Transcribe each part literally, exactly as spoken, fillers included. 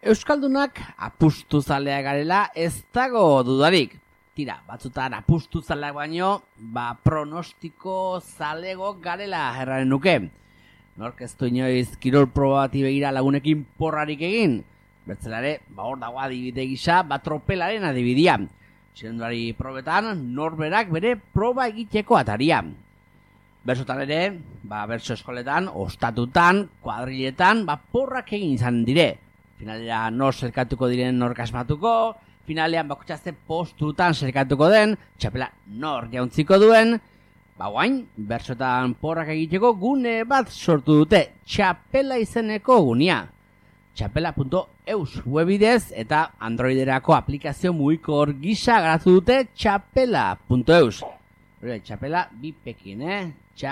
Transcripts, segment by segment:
Euskaldunak apustu zalea garela ez dago dudarik. Tira, batzutan apustu zaleak baino, ba pronostiko zalego garela erraren nuke. Nork ez du inoiz kirol proba bati begira lagunekin porrarik egin. Bertzelare, ba hor dago adibide gisa, ba tropelaren adibidia. Txirrendulari probetan, norberak bere proba egiteko ataria. Bersotan ere, ba berso eskoletan, ostatutan, kuadriletan, ba porrak egin izan dire. Finalera nor zerkatuko diren nork asmatuko, finalean bakotxazte postutan zerkatuko den, txapela nor jauntziko duen, ba guain, bersotan porrak egiteko gune bat sortu dute, txapela izeneko gunia. Txapela punto eus webidez eta Androiderako aplikazio mugikor gisa garatu dute txapela punto eus. Txapela bipekin, eh?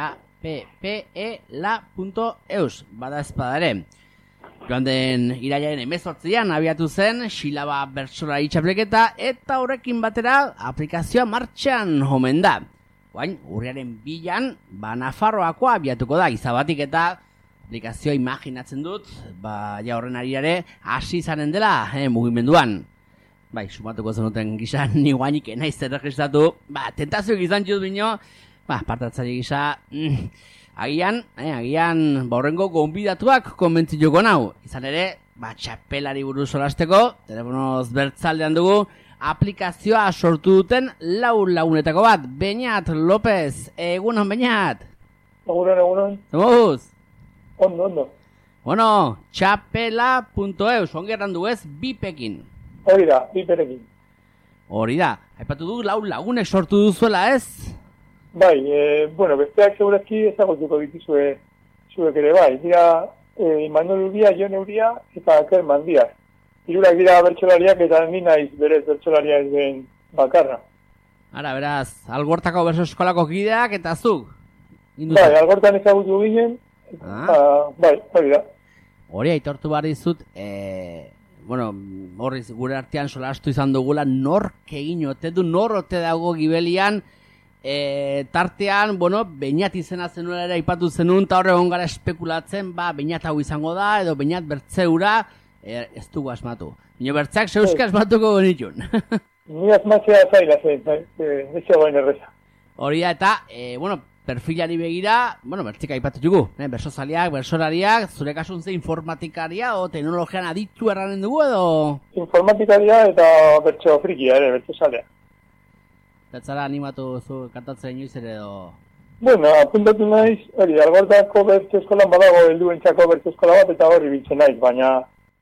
txapela punto eus, bada espadare. Joan den irailaren hemezortzian abiatu zen silaba bertsolari txapelketa eta horrekin batera aplikazioa martxan omen da. Guain, urriaren bilan, ba Nafarroakoa abiatuko da, izabatik eta aplikazioa imaginatzen dut, ba ja horren ariare hasi izanen dela eh, mugimenduan. Bai, sumatuko zenuten gisa, ni guainik enaiz erregistratu, ba, tentazioak izan jut bino, ba, partatzari gisa, mm, agian, eh, agian, ba, horrengo gonbidatuak konbentzituko nau. Izan ere, ba, txapelari buruz solasteko, telefonoz bertzaldean dugu, aplikazioa sortu duten lau lagunetako bat, Beñat López, egunon Beñat? Egunon, egunon. Zemuz? Ondo, ondo. Bueno, txapela punto eus, ongi errandu ez, bipekin. Hori da, biperekin. Hori da, aipatu du lau lagunek sortu duzuela ez? Bai, e, bueno, besteak segurazki ezagutuko dituzue zuek ere bai. Dira, e, Imanol Uria, Jon Euria eta Kerman Diaz. Hirurak dira bertsolariak eta ni naiz berez bertsolaria ez den bakarra. Ara, beraz, Algortako berso eskolako kideak eta zuk? Bai, Algortan ezagutu ginen, ah. eta, bai, hori da. Hori aitortu behar dizut, e, bueno, horriz gure artean solastu izan dugula, nork egin ote du, nor ote dago gibelian, e, tartean, bueno, Beñat izena zenuela ere aipatu zenun, eta horre gara espekulatzen, ba, Beñat hau izango da, edo Beñat bertzeura, e, ez dugu asmatu. Nio bertzeak zeuske asmatuko genitun. Ni asmatzea zaila zen, ez zegoen erreza. Hori da, eta, e, bueno, perfilari begira, bueno, bertzika aipatu dugu, eh, bersozaliak, bersolariak, zure kasun ze informatikaria o teknologian aditu erranen dugu edo? Informatikaria eta bertso frikia ere, bertsozalea. Bertzara animatu zu kantatzen inoiz ere edo? Bueno, apuntatu naiz, hori, Algortako bertso eskolan badago helduentzako bertso eskola bat eta hori biltzen naiz, baina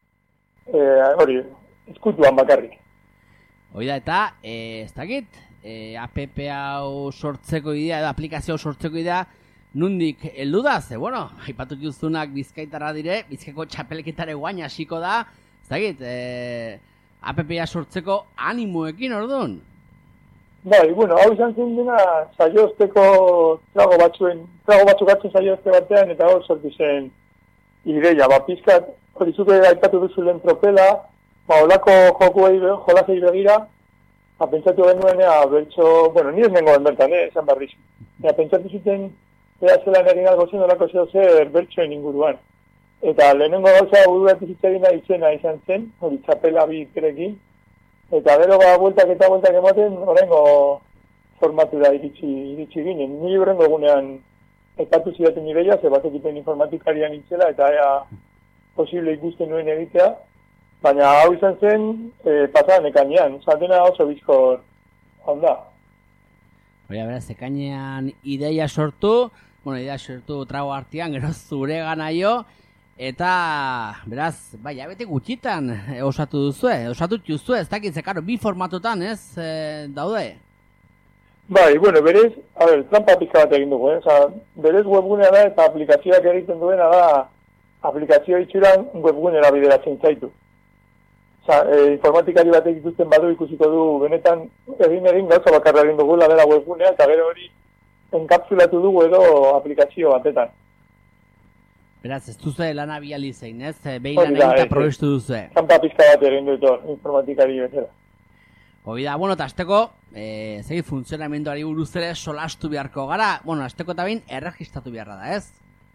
hori, e, eskutuan bakarrik. Hoi da, eta, e, ez dakit, e, app hau sortzeko idea edo aplikazio sortzeko idea nundik heldu da, ze, bueno, aipatu juzunak Bizkaitarra dire, Bizkaiko txapelketare guain hasiko da, ez dakit, e, app sortzeko animoekin orduan. Bai, bueno, hau izan zen dena saiozteko trago batzuen, trago batzuk hartzen saiozte batean eta hor sortu zen ideia, ba, pizkat, hori zuke aipatu duzu lehen tropela, ba, holako jokuei, jolasei begira, ha, pentsatu genuen, ea, bertso, bueno, ni ez nengoen bertan, eh, esan barriz. Ea, pentsatu zuten, ea zelan egin algo zen, olako zeo zer bertsoen inguruan. Eta lehenengo gauza bururatu zitzegin izena izan zen, hori txapela bi kerekin, eta gero ba, bueltak eta bueltak ematen, horrengo formatura iritsi, iritsi ginen. Ni horrengo egunean epatu zidaten ideia, ze batekipen informatikarian itzela, eta ea posible ikusten nuen egitea, baina hau izan zen e, pasadan ekainean, zatena oso bizkor onda. Hori, beraz, ekainean ideia sortu, bueno, ideia sortu trago artean, gero zure gana jo, eta, beraz, bai, abete gutxitan e, osatu duzue, osatu duzue, ez dakit, zekaro, bi formatotan, ez, e, daude? Bai, bueno, berez, a ber, trampa pizka bat egin dugu, eh? Osa, berez webgunea da eta aplikazioak egiten duena da aplikazioa itxuran webgunera bideratzen zaitu. Osa, e, informatikari batek ikusten badu ikusiko du benetan egin egin gauza bakarra egin dugula dela webgunea eta gero hori enkapsulatu dugu edo aplikazio batetan. Beraz, ez duzu lana biali zein, ez? Behin lan egin eta probestu duzu. Trampa pizka bat egin dut hor, informatikari bezala. Hoi da, bueno, eta azteko, e, zegi funtzionamenduari buruz ere solastu beharko gara. Bueno, azteko eta behin erregistratu beharra da, ez?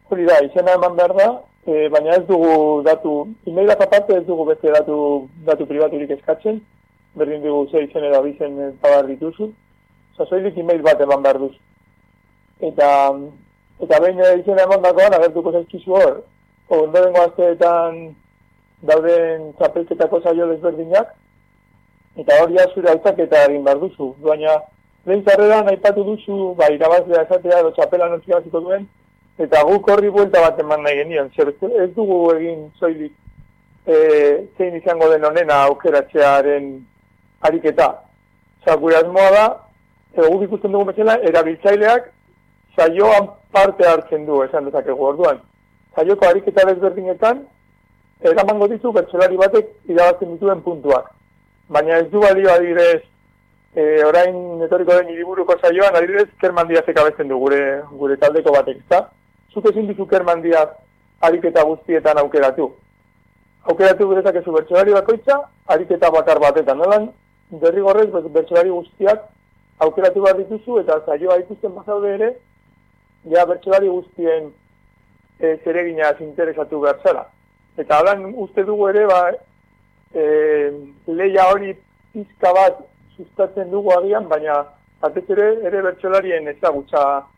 hori da, izena eman behar da, e, baina ez dugu datu, e-mailak aparte ez dugu beste datu, datu pribaturik eskatzen, berdin dugu ze izen edo abizen eta behar dituzu, oza, zoilik e-mail bat eman behar duz. Eta, eta behin izena eman dagoan, agertuko zaizkizu hor, ondorengo asteetan dauden txapelketako saio desberdinak, eta hori zure hautaketa egin behar duzu. Baina, lehen zarreran aipatu duzu, ba, irabazlea esatea, edo txapela nortzia baziko duen, eta guk horri buelta bat eman nahi genion. Zer, ez dugu egin zoilik e, zein izango den honena aukeratzearen ariketa. Osa, gure asmoa da, edo guk ikusten dugu bezala, erabiltzaileak saioan parte hartzen du, esan dezakegu orduan. Saioko ariketa desberdinetan, eramango ditu bertsolari batek irabazten dituen puntuak. Baina ez du balio adibidez, e, orain etorriko den hiriburuko saioan, adibidez, Kerman Diazek abesten du gure, gure taldeko batek, ezta? Zuk ezin dizu Kerman Diaz ariketa guztietan aukeratu. Aukeratu dezakezu bertsolari bakoitza, ariketa bakar batetan. Nolan, derrigorrez bertsolari guztiak aukeratu behar dituzu, eta saioa ikusten bazaude ere, ja bertsolari guztien e, zereginaz interesatu behar zara. Eta holan uste dugu ere, ba, e, leia hori pizka bat sustatzen dugu agian, baina batez ere, ere bertsolarien ezagutza,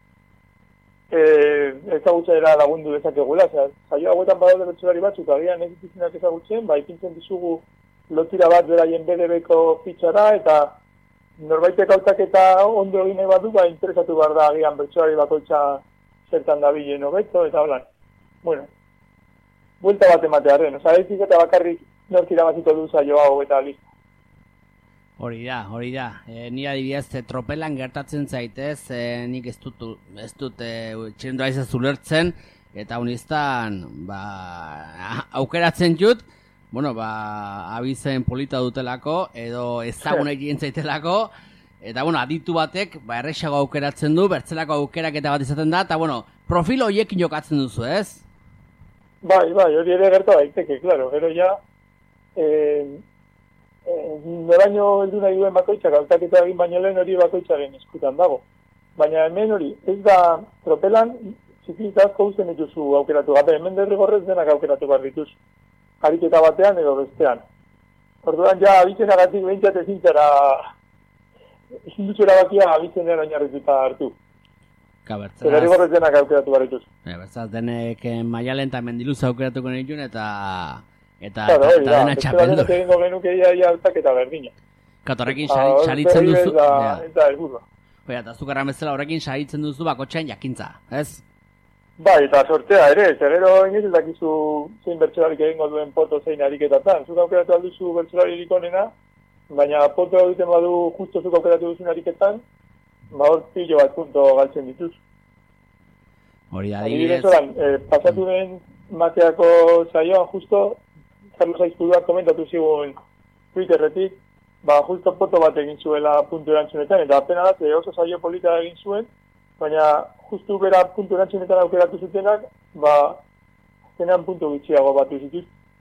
e, ezagutza era lagundu dezakegula. Osea, saio hauetan badaude bertsolari batzuk, agian ez dituzunak ezagutzen, ba, ipintzen dizugu lotira bat beraien B D B-ko fitxara, eta norbaitek hautaketa ondo egin nahi badu, ba, interesatu behar da agian bertsolari bakoitza zertan dabilen hobeto, eta holan. Bueno, buelta bat ematearen, oza, ez eta bakarrik nork irabaziko du saio hau eta listo. Hori da, hori da. E, ni adibidez e, tropelan gertatzen zaitez, e, nik ez dut, ez dut e, txirendura izaz ulertzen, eta honiztan, ba, aukeratzen jut, bueno, ba, abizen polita dutelako, edo ezagun egin zaitelako, eta, bueno, aditu batek, ba, errexago aukeratzen du, bertzelako aukeraketa bat izaten da, eta, bueno, profil horiekin jokatzen duzu, ez? Bai, bai, hori ere gertu daiteke, claro, gero ja, eh, eh, noraino heldu nahi duen bakoitzak, hautaketa egin baino lehen hori bakoitzaren eskutan dago. Baina hemen hori, ez da tropelan, ziklita asko usten dituzu aukeratu gabe, hemen derrigorrez denak aukeratu behar dituz, ariketa batean edo bestean. Orduan ja, abizenagatik behintzat ezin zara, ezin dutxera bakia abizenean oinarrituta hartu. Eta rigorrez denak aukeratu behar dituz. Bertzaz, denek Maialen eta Mendiluz aukeratuko nituen eta eta, claro, eta, eta dena txapeldu. Eta egingo genuke ia ia altak eta berdina. Katorrekin saritzen duzu. Eta helburua. Oia, eta zukarra bezala horrekin saritzen duzu bakotxean jakintza, ez? Bai, eta sortea ere, zegero inoiz ez dakizu zein bertsolarik egingo duen poto zein ariketatan. Zuk aukeratu alduzu bertsolaririk onena, baina poto egiten badu justo zuk aukeratu duzun ariketan, ba hor pillo bat punto galtzen dituz. Hori da, adibidez. Eh, pasatu den mateako saioan justo, Carlos Aizpuduak komentatu zigun Twitterretik, ba justo poto bat egin zuela puntu erantzunetan, eta apena da, oso saio polita egin zuen, baina justu bera puntu erantzunetan aukeratu zutenak, ba zenean puntu gitxiago batu zituz.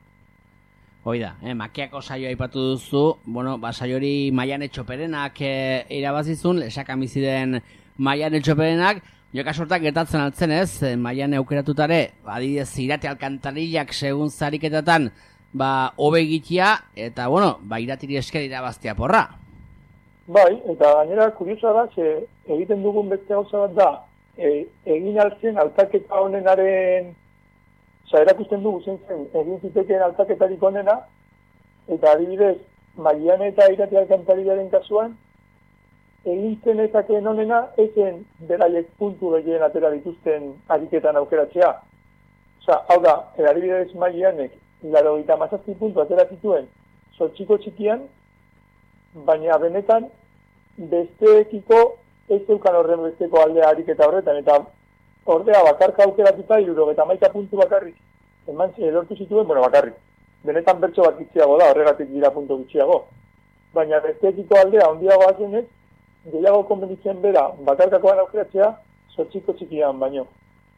Hoi da, eh, makiako saioa aipatu duzu, bueno, ba saiori Maiane Txoperenak eh, irabazizun, lesak amiziden Maiane Txoperenak, joka sortak gertatzen altzen ez, eh, Maiane aukeratutare, adibidez Irati Alkantarillak segun zariketatan, ba, hobe egitea, eta, bueno, ba, Iratiri esker irabaztea porra. Bai, eta gainera, kuriosa da, ze egiten dugun beste gauza bat da, e, egin altzen altaketa honenaren, oza, erakusten dugu zen zen, egin zitekeen altaketarik honena, eta adibidez, Maiane eta Irati Alkantarillaren kasuan, egin zenezakeen honena, ezen beraiek puntu gehien atera dituzten ariketan aukeratzea. Oza, hau da, adibidez Maianek, laro eta mazazpi puntu atera zituen, zortziko txikian, baina benetan besteekiko ez zeukan horren besteko aldea ariketa horretan, eta ordea bakarka aukeratuta iruro eta maika puntu bakarrik eman lortu zituen, bueno, bakarrik. Benetan bertso bat gitxiago da, horregatik dira puntu gitxiago. Baina besteekiko aldea ondiago azenez, gehiago konbenitzen bera bakarkakoan aukeratzea zortziko txikian baino.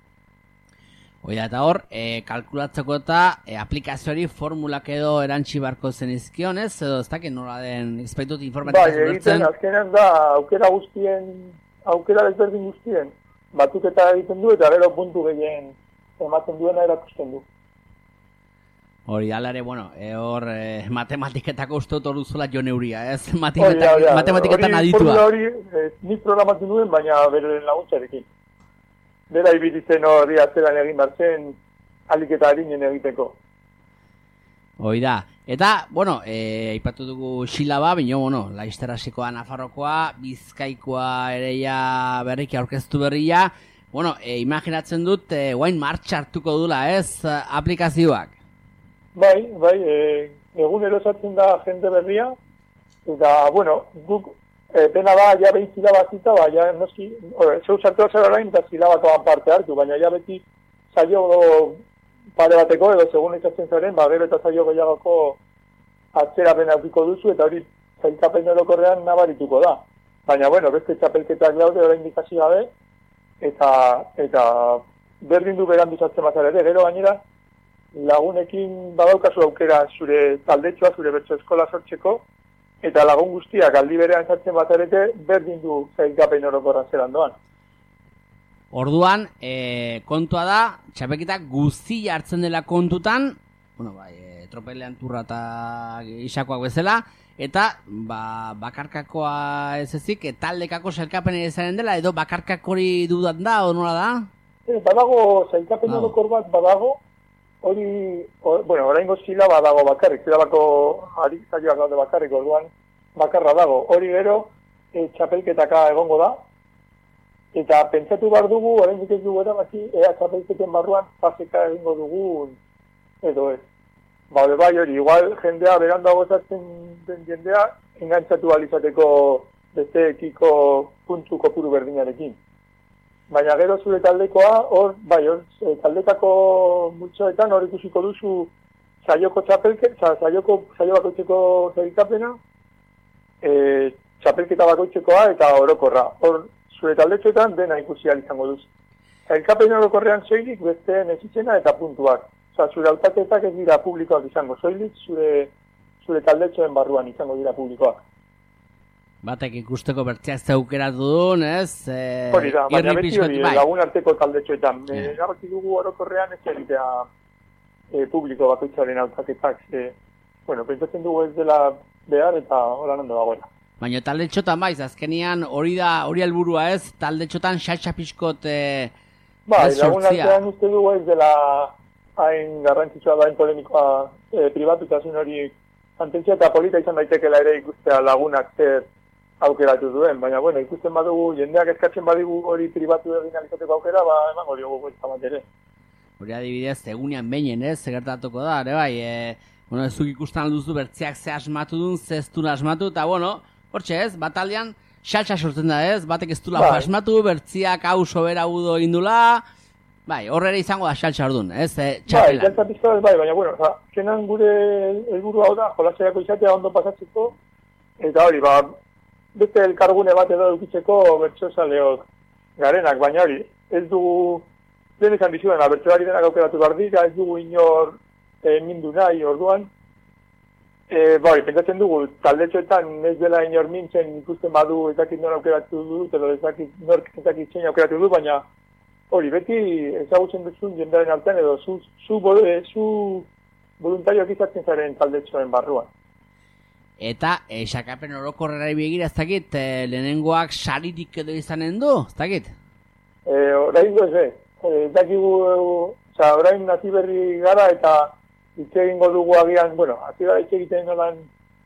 Oida, eta hor, e, kalkulatzeko eta e, aplikazioari formulak edo erantzi barko zen izkionez, edo ez dakit nola den ezpaitut informatikaz bai, egiten, azkenean da, aukera guztien, aukera desberdin guztien, batuketa egiten du eta gero puntu gehien ematen duena erakusten du. Hori, alare, bueno, e, hor e, matematiketako uste dut hor duzula jo neuria, ez? Hori, da, da, matematiketan hori, aditua. Hori, eh, nik programatu nuen, baina bere laguntzarekin. Bera ibilitzen hori atzeran egin bartzen, alik eta harinen egiteko. Hoi da. Eta, bueno, e, aipatu dugu Xilaba, bino, bueno, Laisterrasikoa, Nafarrokoa, Bizkaikoa ere ja berriki aurkeztu berria. Bueno, e, imaginatzen dut, e, guain martxa hartuko dula, ez, aplikazioak? Bai, bai, e, egun erosatzen da jende berria, eta, bueno, guk, e, pena da, ja behin zilabazita, ba, ja, noski, zeu sartua zer orain, eta zilabakoan parte hartu, baina ja beti zailo pare bateko, edo segun izatzen zaren, ba, gero eta zailo gehiagoko atzerapen aukiko duzu, eta hori zailkapen orokorrean nabarituko da. Baina, bueno, beste txapelketak daude, orain dikasi gabe, eta, eta berdin du berandu zatzen bat ere, gero gainera, lagunekin badaukazu aukera zure taldetxoa, zure bertso eskola sortzeko, eta lagun guztiak aldi berean sartzen bat ere, berdin du zailkapen orokorra zelan doan. Orduan, e, kontua da, txapelketak guzti hartzen dela kontutan, bueno, bai, e, tropelean turra eta isakoak bezala, eta ba, bakarkakoa ez ezik, e, taldekako zailkapen ezaren dela, edo bakarkakori dudan da, o nola da? E, badago, zailkapen orokor bat badago, hori, or, bueno, oraingo zilaba dago bakarrik, zilabako ari zaioak daude bakarrik, orduan bakarra dago. Hori gero, e, txapelketaka egongo da, eta pentsatu behar dugu, orain ez dugu erabaki, ea txapelketen barruan paseka egingo dugu, edo ez. Ba, bai hori, igual jendea berandago ezatzen den jendea, engantzatu alizateko beste ekiko puntu kopuru berdinarekin. Baina gero zure taldekoa, hor, bai, hor, e, taldetako multzoetan hor ikusiko duzu saioko txapelke, saioko, saio bakoitzeko zailkapena, e, txapelketa bakoitzekoa eta orokorra. Hor, zure taldetxoetan dena ikusi ahal izango duzu. Zailkapen orokorrean soilik besteen ezitzena eta puntuak. Osa, zure hautaketak ez dira publikoak izango, soilik zure, zure taldetxoen barruan izango dira publikoak. Batek ikusteko bertziak zeukeratu duen, ez? E, hori da, baina beti hori, bai. Lagun arteko taldetxoetan. Yeah. Erabaki dugu orokorrean ez egitea e, publiko bakoitzaren hautaketak. E, bueno, pentsatzen dugu ez dela behar eta horan ondo dagoela. Baina taldetxotan baiz, azkenian hori da, hori helburua ez, taldetxotan xatxa pixkot e, bai, lagun artean uste dugu ez dela hain garrantzitsua da, hain polemikoa e, pribatutasun hori mantentzia eta polita izan daitekela ere ikustea lagunak zer aukeratu duen, baina bueno, ikusten badugu, jendeak eskatzen badigu hori pribatu egin alizateko aukera, ba, emango diogu guelta bat ere. Hori adibidez, egunean beinen, ez, segertatuko da, ere bai, e, bueno, ez zuk ikusten alduzu bertziak ze asmatu duen, ze ez duen asmatu, eta bueno, hortxe ez, bataldean, xaltxa sortzen da ez, batek ez dula bai. Asmatu, bertziak hau sobera gudo egindula, bai, horrela izango da xaltxa ordun, ez, e, txapelan. Bai, xaltxa pizka bai, baina bueno, oza, kenan gure helburu hau da, jolaseako izatea ondo pasatzeko, eta hori, ba, beste elkargune bat edo edukitzeko bertsozaleok garenak, baina hori, ez dugu, lehen izan bizuen, bertsolari denak aukeratu behar dira, ez dugu inor e, mindu nahi orduan. E, bai, pentsatzen dugu, taldetxoetan ez dela inor mintzen ikusten badu ezakit nor aukeratu dut, edo ezakit nor ezakit zein aukeratu du, baina hori, beti ezagutzen duzun jendearen artean, edo zu, zu, zu, zu voluntarioak izatzen zaren taldetxoen barruan. Eta, e, xakapen orokorrera begira, ez dakit, e, lehenengoak saririk edo izanen du, ez dakit? E, orain goz, eh? Ez dakigu, oza, orain nazi berri gara eta hitz egingo dugu agian, bueno, hasi gara hitz egiten nolan,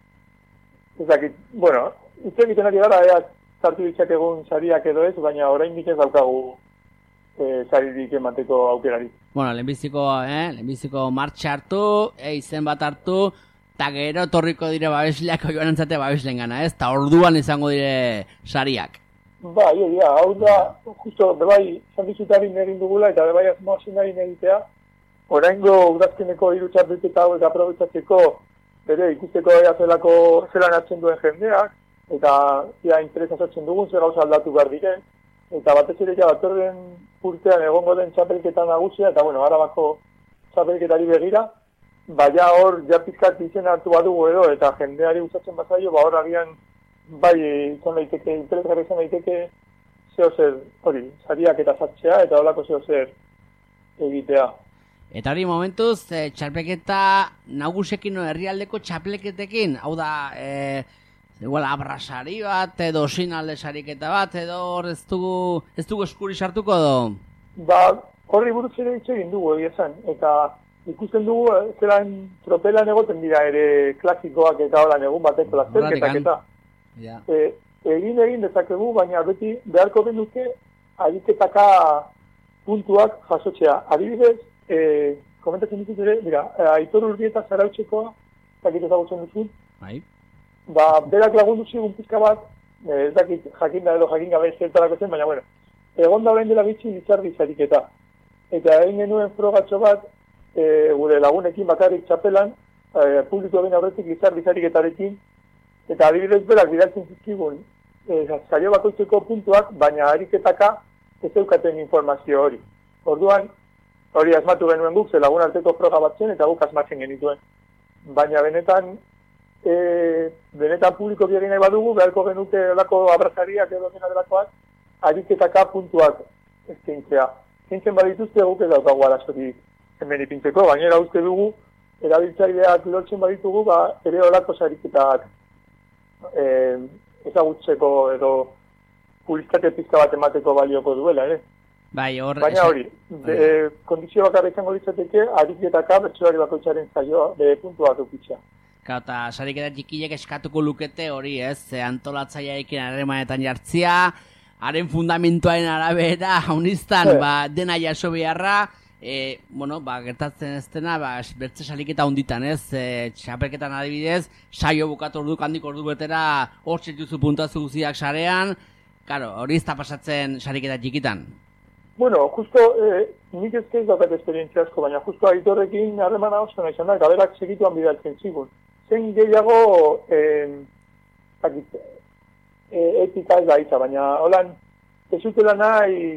ez dakit, bueno, hitz egiten ari gara, ea, sartu ditzak egun sariak edo ez, baina orain ez daukagu e, saririk emateko aukerari. Bueno, lehenbiziko, eh, lehenbiziko martxa hartu, e, izen bat hartu, eta gero torriko dire babesleak joan entzate babesleen gana, ez? Eta orduan izango dire sariak. Ba, jo, ja, hau da, justo, bebai, zandizutarin egin dugula, eta bebai azmoazen egin egitea, oraingo udazkeneko hiru txapelketa hau eta aprobetsatzeko, bere ikusteko ea zelako zelan hartzen duen jendeak, eta ia interesa sortzen dugun, zer gauza aldatu behar diren, eta batez ere ja batorren urtean egongo den txapelketa nagusia, eta bueno, Arabako txapelketari begira, baina hor, ja pizkat izen hartu badugu edo, eta jendeari gustatzen bazaio, ba hor agian, bai, izan daiteke, interesgarri izan daiteke, zeo zer, hori, sariak eta sartzea, eta holako zeo zer egitea. Eta hori momentuz, e, txapelketa nagusekin o herrialdeko txapelketekin, hau da, e, igual abrasari bat, edo sinalde sariketa bat, edo hor ez dugu, ez dugu eskuri sartuko do? Ba, horri buruz ere hitz egin dugu, egia esan, eta ikusten dugu, zelan tropelan egoten dira ere klasikoak eta holan egun bateko lasterketak eta. Ja. E, egin egin dezakegu, baina beti beharko genuke ariketaka puntuak jasotzea. Adibidez, e, komentatzen ditut ere, dira, Aitor Urbieta Zarautzekoa, zakit ezagutzen duzu, bai. Ba, berak lagundu zigun pizka bat, ez dakit jakinda edo jakin gabe zertarako zen, baina bueno, egon da orain dela bitxi Lizardi zariketa. Eta egin genuen frogatxo bat, e, gure lagunekin bakarrik txapelan, e, publiko ben aurretik Lizardi zariketarekin, eta adibidez berak bidaltzen zizkigun, e, zailo bakoitzeko puntuak, baina ariketaka ez eukaten informazio hori. Orduan, hori asmatu genuen guk, ze lagun arteko froga bat zen, eta guk asmatzen genituen. Baina benetan, E, benetan publiko biagin nahi badugu, beharko genuke olako abrazariak edo dena delakoak, ariketaka puntuak eskaintzea. Zintzen badituzte guk ez daukagu arazorik hemen ipintzeko, baina uste dugu, erabiltzaileak lortzen baditugu, ba, ere olako sariketak e, ezagutzeko edo publizitate pizka bat emateko balioko duela, ere? Bai, hor... Baina hori, de, kondizio bakarra izango ditzateke, ariketaka bertsolari bakoitzaren zailo de puntuak eukitzea. Eta sariketa txikilek eskatuko lukete hori, ez? Antolatzaileekin harremanetan jartzia, haren fundamentuaren arabera, haunistan, ba, dena jaso beharra, e, bueno, ba, gertatzen ez dena, ba, bertze sariketa honditan, ez? E, txapelketan adibidez, saio bukatu ordu kandik ordu betera, hor txetuzu puntuazu guziak sarean, claro, hori ez da pasatzen sariketa txikitan. Bueno, justo, eh, nik ez ez daukat esperientzia asko, baina justo Aitorrekin harremana oso nahi zan da, eta berak segituan bidaltzen zigun. Zen gehiago eh, akit, eh, etika ez da iza, baina holan ez zutela nahi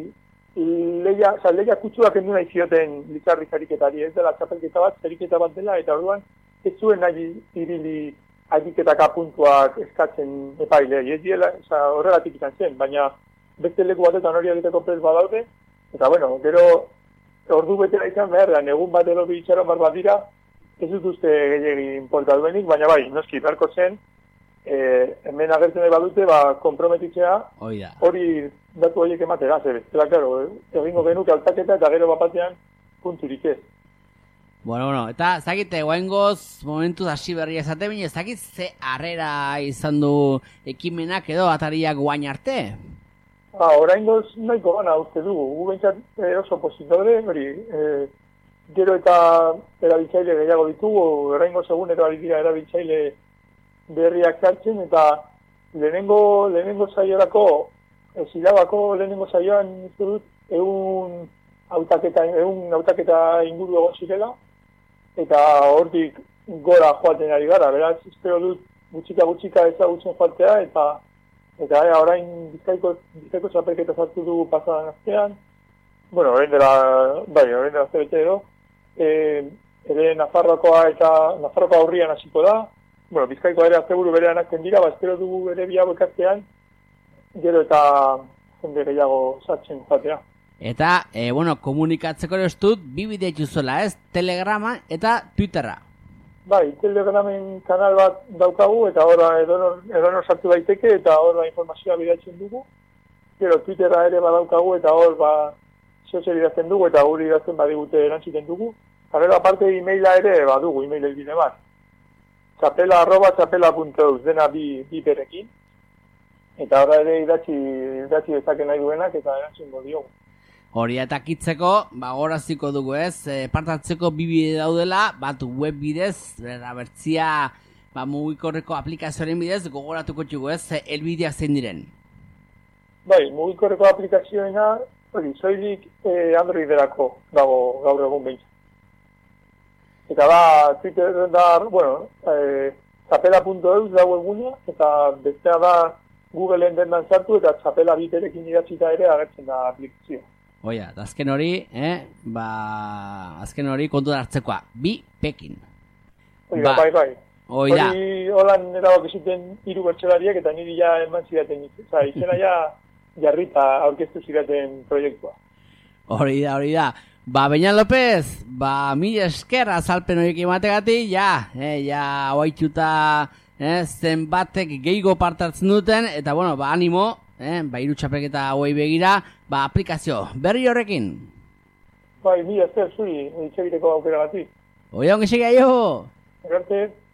leia, oza, leia kutsuak endu nahi zioten Lizardi zariketari, ez dela txapelketa bat, zariketa bat dela, eta orduan ez zuen nahi irili ariketaka puntuak eskatzen epaile, ez diela, oza, horregatik izan zen, baina beste leku batetan hori egiteko prez badaude, eta bueno, gero ordu betera izan behar, egun bat edo bitxaron bar bat dira, ez dut uste gehiagin inporta duenik, baina bai, noski, beharko zen, e, hemen agertzen nahi badute, ba, komprometitzea, hori datu horiek ematera, zer, zela, claro, egingo genuke altaketa eta gero bapatean punturik ez. Bueno, bueno, eta zakite, guaingoz, momentuz hasi berria ezate, baina zakit ze harrera izan du ekimenak edo atariak guain arte? Ah, oraingoz nahiko gana uste dugu, gu bentsat eh, oso positore, hori, eh, gero eta erabiltzaile gehiago ditugu, oraingoz egunero ari dira erabiltzaile berriak sartzen, eta lehenengo, lehenengo saiorako, eh, zilabako lehenengo saioan uste dut, egun hautaketa, egun hautaketa inguru egon zirela, eta hortik gora joaten ari gara, beraz, espero dut gutxika gutxika ezagutzen joatea, eta Eta ea, orain bizkaiko, bizkaiko txapelketa sartu dugu pasadan aztean. Bueno, orain dela, bai, orain dela zebete edo. E, ere Nafarroakoa eta Nafarroakoa aurrian hasiko da. Bueno, bizkaikoa ere azteburu berean azten dira, ba, espero dugu ere biago ekastean. Gero eta jende gehiago sartzen zatea. Eta, e, bueno, komunikatzeko ere dut, bi bide juzola, ez? Telegrama eta Twitterra. Bai, Telegramen kanal bat daukagu, eta horra edonor sartu daiteke, eta hor ba, informazioa bidatzen dugu. Gero Twitterra ere badaukagu, eta hor ba, zehozer idazten dugu, eta guri idazten badigute erantziten dugu. Eta gero aparte e-maila ere badugu, e-mail elbide bat. Txapela arroba txapela puntu eus, dena bi, bi berekin. Eta horra ere idatzi, idatzi dezaken nahi duenak, eta erantzungo diogu. Hori eta kitzeko, ba, goraziko dugu ez, e, partatzeko bi bide daudela, bat web bidez, bertzia ba, mugikorreko aplikazioaren bidez, gogoratuko txugu ez, elbideak zein diren. Bai, mugikorreko aplikazioena, hori, soilik eh, Androiderako dago gaur egun behin. Eta da, Twitter da, bueno, eh, txapela puntu eus dago egunea, eta bestea da Googleen dendan sartu, eta txapela biterekin idatzita ere agertzen da aplikazioa. Oia, azken hori, eh, ba, azken hori kontu hartzekoa, bi pekin. Oiga, ba, bai, bai. Oida. Hori holan erabak izuten hiru bertsolariak eta niri ja eman zidaten, izena ja jarrita aurkeztu zidaten proiektua. Hori da, hori da. Ba, Beñat López, ba, mil esker azalpen horiek emategatik, ja, eh, ja, oaituta, eh, zenbatek gehigo partartzen duten, eta, bueno, ba, animo, eh, ba, hiru txapelketa hauei begira, ba, aplikazio, berri horrekin. Bai, mila esker zuri, itxegiteko aukera gati. Oia, ongi segia jo! Garte.